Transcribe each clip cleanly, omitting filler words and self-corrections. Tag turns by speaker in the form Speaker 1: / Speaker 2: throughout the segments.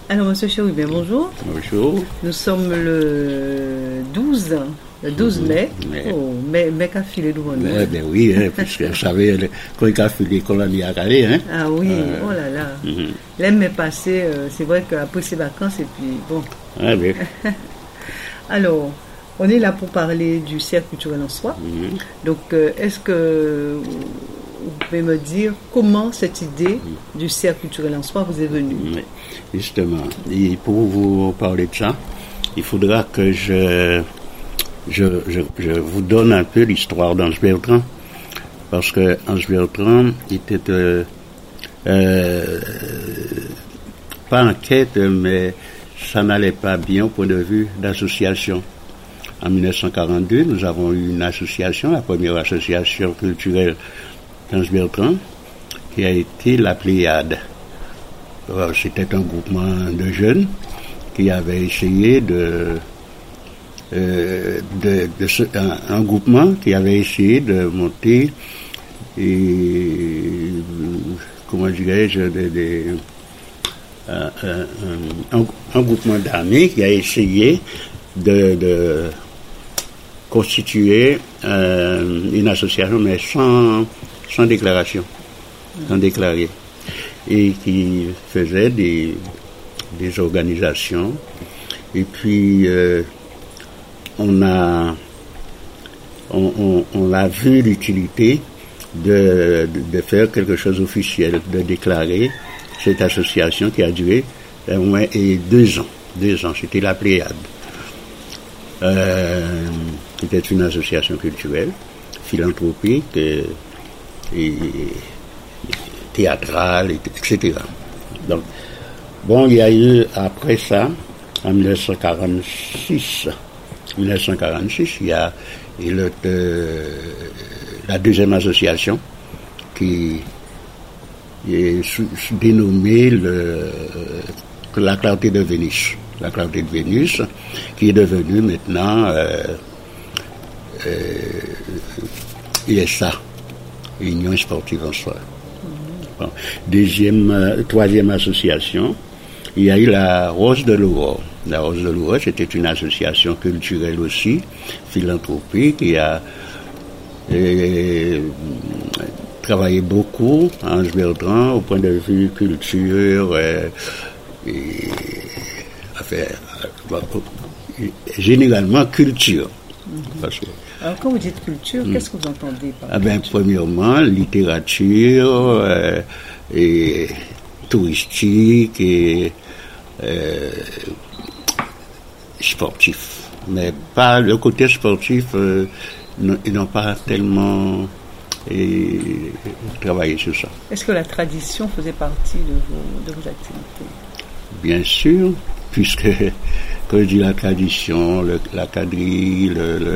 Speaker 1: Alors, Monsieur Chérubin, bonjour.
Speaker 2: Bonjour.
Speaker 1: Nous sommes le 12 mai. Oh, mai qu'a filé devant nous.
Speaker 2: Ben oui, puisque vous savez, quand il a filé, qu'on l'a mis à Calais, hein.
Speaker 1: Ah oui, oh là là. L'aime est passé, c'est vrai qu'après ses vacances, et puis bon.
Speaker 2: Ah ben.
Speaker 1: Alors, on est là pour parler du cercle culturel en soi. Donc, est-ce que vous pouvez me dire comment cette idée du cercle culturel en soi vous est venue?
Speaker 2: Oui, justement. Et pour vous parler de ça, il faudra que je vous donne un peu l'histoire d'Ange Bertrand. Parce que Ange Bertrand était pas en quête, mais ça n'allait pas bien au point de vue d'association. En 1942, nous avons eu une association, la première association culturelle d'Ange Bertrand, qui a été la Pléiade. C'était un groupement de jeunes qui avaient essayé un groupement qui avait essayé de monter comment dirais-je un groupement d'armées qui a essayé de constituer une association mais sans déclaration, sans déclarer, et qui faisait des organisations. Et puis on a vu l'utilité de faire quelque chose d'officiel, de déclarer cette association qui a duré au moins 2 ans. 2 ans, c'était la Pléiade. C'était une association culturelle, philanthropique, et théâtrale, etc. Donc, bon, il y a eu après ça, en 1946, il y a la deuxième association qui est dénommée la Clarté de Vénus. La Clarté de Vénus, qui est devenue maintenant ISA, Union Sportive en Soi. Bon. Troisième association, il y a eu la Rose de l'Aurore. La Rose de l'Aurore, c'était une association culturelle aussi, philanthropique, qui a travaillé beaucoup, Ange Bertrand, au point de vue culture, généralement culture. Parce que,
Speaker 1: alors, quand vous dites culture, qu'est-ce que vous entendez par
Speaker 2: culture? Premièrement, littérature, et touristique et sportif. Mais pas le côté sportif, ils n'ont pas tellement travaillé sur ça.
Speaker 1: Est-ce que la tradition faisait partie de vos activités?
Speaker 2: Bien sûr, puisque, quand je dis la tradition, la quadrille,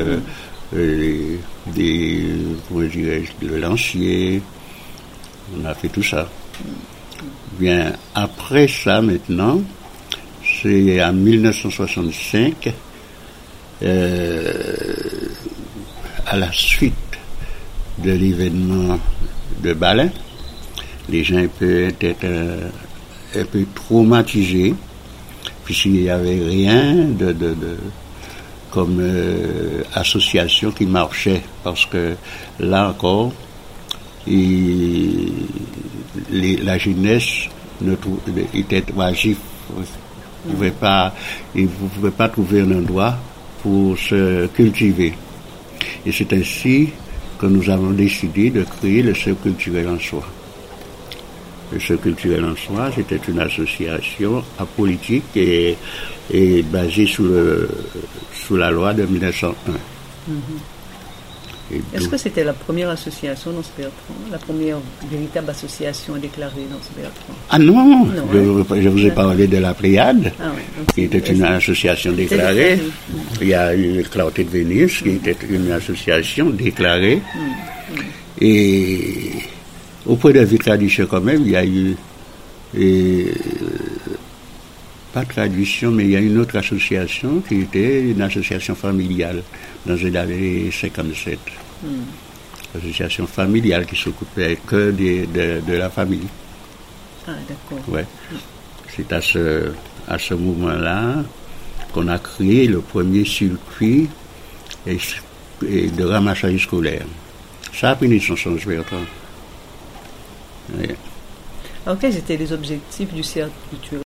Speaker 2: le lancier, on a fait tout ça. Bien, après ça, maintenant, c'est en 1965, à la suite de l'événement de Balin, les gens étaient un peu traumatisés, puisqu'il n'y avait rien comme association qui marchait, parce que là encore, la jeunesse était oisive. Vous ne pouvez pas trouver un endroit pour se cultiver. Et c'est ainsi que nous avons décidé de créer le Cercle culturel en soi. Le Cercle culturel en soi, c'était une association apolitique et basée sous la loi de 1901.
Speaker 1: Est-ce que c'était la première association dans ce Bertrand, la première véritable association déclarée dans ce Bertrand?
Speaker 2: Ah non, je vous ai parlé de la Pléiade, qui était une association déclarée. Il y a eu Clarté de Vénus, qui était une association déclarée. Et au point de vue tradition quand même, il y a eu, pas tradition, mais il y a une autre association qui était une association familiale dans les années 57. Association familiale qui s'occupait que de la famille.
Speaker 1: Ah, d'accord.
Speaker 2: Ouais. C'est à ce moment-là qu'on a créé le premier circuit de ramassage scolaire. Ça a pris naissance en Bertrand. Oui.
Speaker 1: Alors, quels étaient les objectifs du cercle culturel?